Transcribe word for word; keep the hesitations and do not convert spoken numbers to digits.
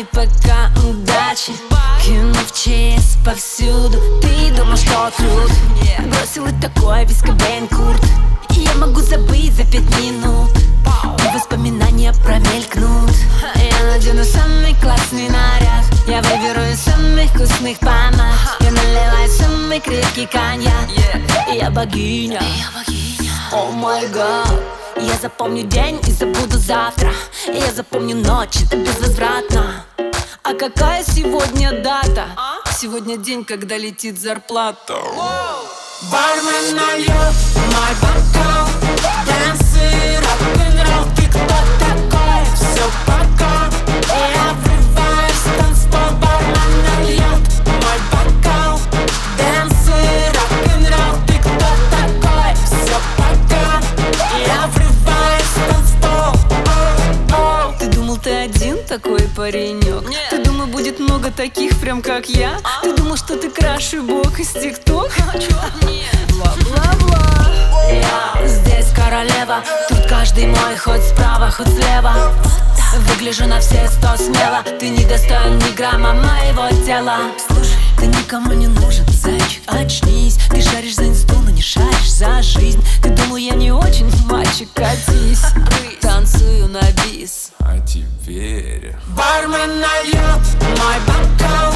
ПК удачи, кино в ЧС повсюду. Ты думал, что труд бросил и такое весь Кобейн Курт. И я могу забыть за пять минут, и воспоминания промелькнут. Я надену самый классный наряд, я выберу из самых вкусных помад. Я наливаю самый крепкий коньяк, и я богиня. О май гад. Я запомню день и забуду завтра, и я запомню ночь, это безвозвратно. А какая сегодня дата? Сегодня день, когда летит зарплата. Бармен нальет мой бокал, дэнсы, рок-н-ролл. Ты кто такой? Все пока. Я врываюсь в танцпол. Бармен нальет мой бокал, дэнсы, рок-н-ролл. Ты кто такой? Все пока. Я врываюсь в танцпол. Ты думал, ты один такой паренек? Ты думал, будет много таких, прям как я? Ты думал, что ты краше бог из ТикТок? Бла-бла-бла. Я здесь королева, тут каждый мой, хоть справа, хоть слева. Выгляжу на все сто смело, ты не достоин ни грамма моего тела. Слушай, ты никому не нужен, зайчик, очнись. Ты шаришь за инсту, но не шаришь за жизнь. Ты думал, я не очень, мальчик, катись. Танцую на бис. А теперь бармен нальет мой бокал,